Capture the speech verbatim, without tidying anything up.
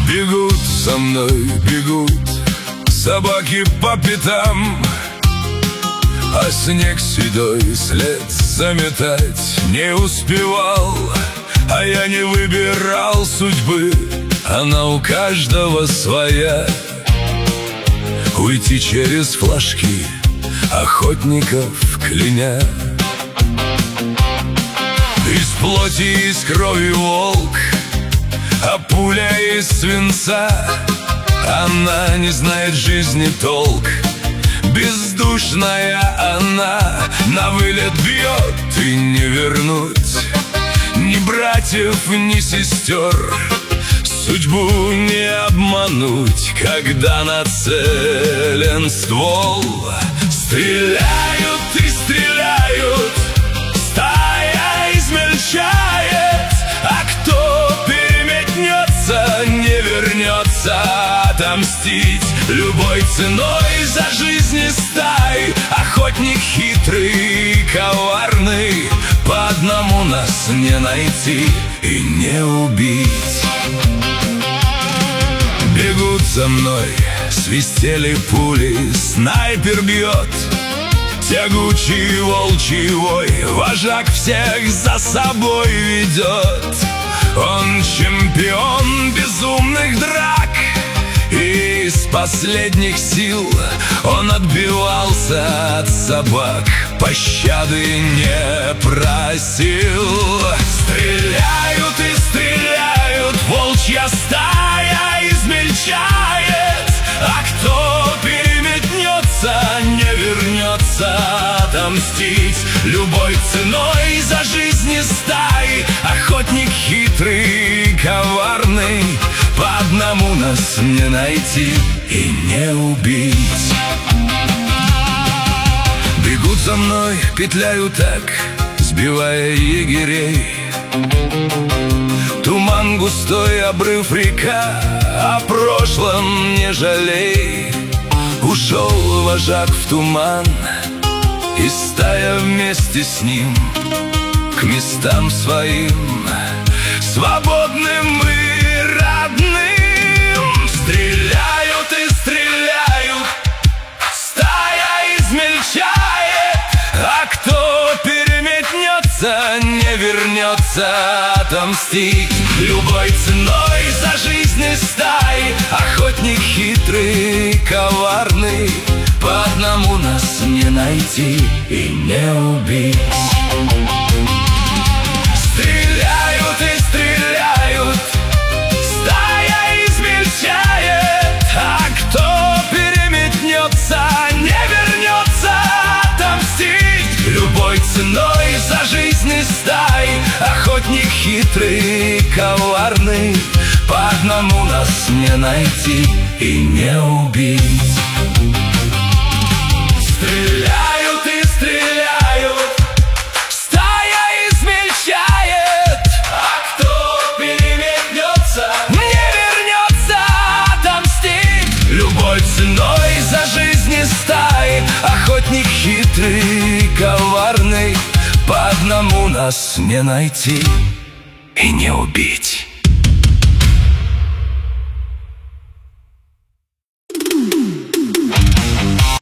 Бегут за мной, бегут собаки по пятам, а снег седой след заметать не успевал. А я не выбирал судьбы, она у каждого своя. Уйти через флажки охотников кляня. Из плоти, из крови волк, а пуля из свинца. Она не знает жизни толк, бездушная она. На вылет бьет и не вернуть ни братьев, ни сестер. Судьбу не обмануть, когда нацелен ствол. Стреляют и стреляют, стая измельчает, а кто переметнется, не вернется отомстить любой ценой за жизни стай. Охотник хитрый, коварный, по одному нас не найти и не убить. Бегут за мной, свистели пули, снайпер бьет. Тягучий волчий вой, вожак всех за собой ведет. Он чемпион безумных драк, и из последних сил он отбивался от собак, пощады не просил. Стреляют и стреляют, волчья стая измельчает, а кто переметнется, не вернется отомстить любой ценой за жизни стаи. Охотник хитрый, коварный, по одному нас не найти и не убить. Бегут за мной, петляю так, сбивая егерей. Туман густой, обрыв река, о прошлом не жалей. Ушел вожак в туман, и стая вместе с ним к местам своим, свободным и родным. Стреляют и стреляют, стая измельчает, а кто переметнется, не вернется отомстить любой ценой за жизни стаи. Охотник хитрый, коварный, по одному нас не найти и не убить. Стреляют и стреляют, стая измельчает, а кто переметнется, не вернется отомстить любой ценой за жизни стаи. Охотник хитрый, коварный, по одному нас не найти и не убить. Стреляют и стреляют, стая измельчает, а кто переметнется, не вернется отомстить любой ценой за жизни стаи. Охотник хитрый, коварный, по одному нас не найти и не убить.